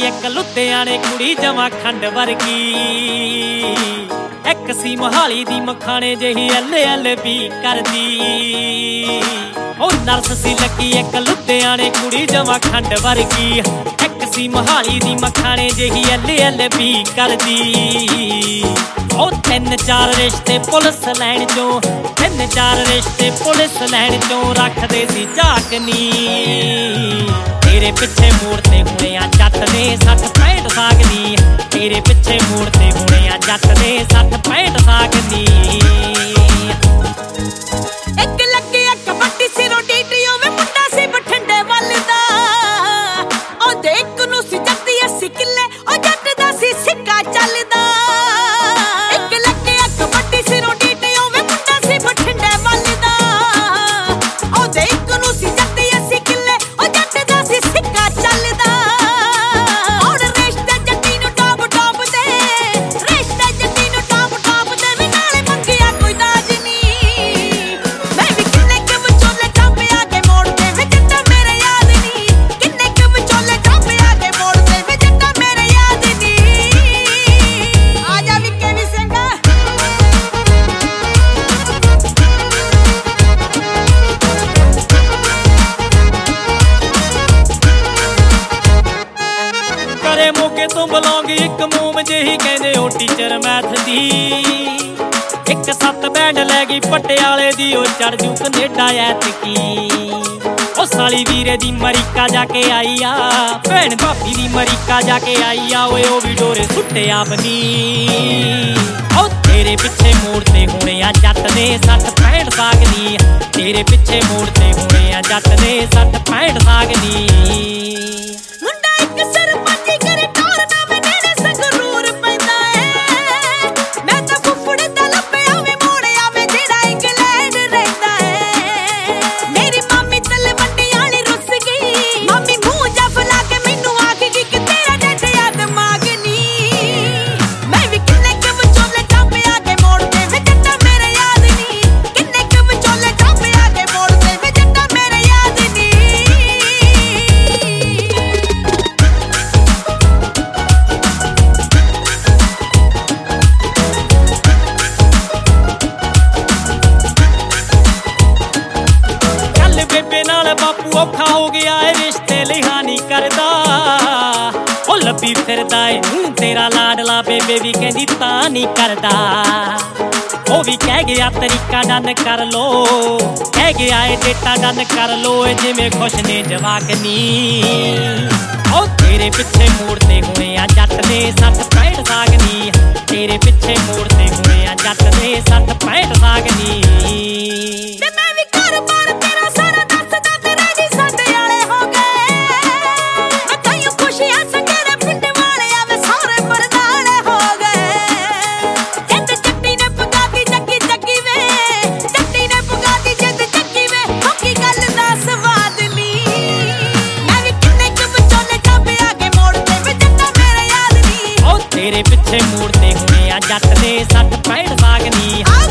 एक लुधियाने कुड़ी जमा खंड वर्गी, एक सी मोहाली दी मखाने जही LLB करदी। ओ नर्स सी लगी एक लुधियाने कुड़ी जमा खंड वर्गी, एक सी मोहाली दी मखाने जही LLB करदी। ओ 3-4 रिश्ते पुलिस लैन चों, 3-4 रिश्ते पुलिस लैन चों रखदे सी झाकनी। तेरे पिछे मोड़ते हुणे आ जट ने 60-65 सागनी, तेरे पिछे मोड़ते हुणे आ जट ने 60-65 सागनी। एक लगे एक कबड्डी सिरों डीटीओ में मुंडा सी बठिंडे वल दा, ओ देख नूं सी जत्ती 80 किले ओ जट दा सी सिक्का चलदा। एक लगे एक कबड्डी सिरों डीटीओ में मुंडा सी बठिंडे वल दा, ओ देख नूं सी जत्ती 80 किले ओ जट दा सी सिक्का चलदा। और रिश्ते जट्टी नूं टॉप टॉप दे, रिश्ते जट्टी नूं टॉप टॉप दे वी नाले मंगिया कोई दाज नी। मैं भी किन्ने के विचोले टापे आके मोड़ते वे जट्टा मेरे याद नी, किन्ने के विचोले टापे आके मोड़ते वे जट्टा मेरे याद नी। आजा विक्के वी सिंह करे मोके तो बिलोंग एक मोम जेही कहंदे ओ टीचर मैथ दी। एक 7 बैंड लै गई पटियाले दी, ओ चढ़ जू कनेडा ऐतकी। ओ साली वीरे दी अमरीका जाके आई आ, भैन भाभी दी अमरीका जाके आई आ, ओए ओ भी डोरे सुट्टे अपनी। ओ तेरे पिछे मोड़ते हुणे आ जट ने 60-65 सागनी, तेरे पिछे मोड़ते हुणे आ जट ने 60-65 सागनी। मुंडा एक सरपंची करे टोर ना वे नेड़े संगरूर पैंदा है। मैं तां फुफड़े दा लप्पिया वे मोड़िया वे जेड़ा इंग्लैंड रहिंदा है। मेरी मामी तलवंडी आली रुस गई, मामी मुंह जा फुला के मैनू आख गई कि तेरा डंडिया दिमाग नी। मैं भी किन्ने के विचोले टापे आके मोड़ते वे जट्टा मेरे याद नी, किन्ने के विचोले टापे आके मोड़ते वे जट्टा मेरे याद नी। कल बेबे नाल बापू औखा हो गया है, रिश्ते लिहानी करदा। ओ लब्बी फिरदा है तेरा लाडला, बेबे भी कहंदी तां नहीं करदा। ओ भी कह गया तरीका डन कर लो, कह गया है डेटा डन कर लो, जिवें खुश ने जवाकनी। ओ तेरे पिछे मोड़ते हुए आ जट ने 60-65 सागनी, तेरे पिछे मोड़ते हुए आ जट ने 60-65 सागनी। ते मैं भी कारोबार तेरा सारा दसदा तेरे जी साडे वाले हो गए। मैं कईयों खुशियां संगेरे पिंड वाले आवे सारे बरनाले हो गए। जिंद जट्टी ने पगाती जग्गी जग्गी वे, जट्टी ने पगाती जिंद जग्गी वे, होकी गल दा स्वाद नी। मैं भी किन्ने के विचोले टापे आके मोड़ते वे जट्टा मेरे याद नी। ओ तेरे पिछे मोड़ते हुए आ जट ने 60-65 सागनी।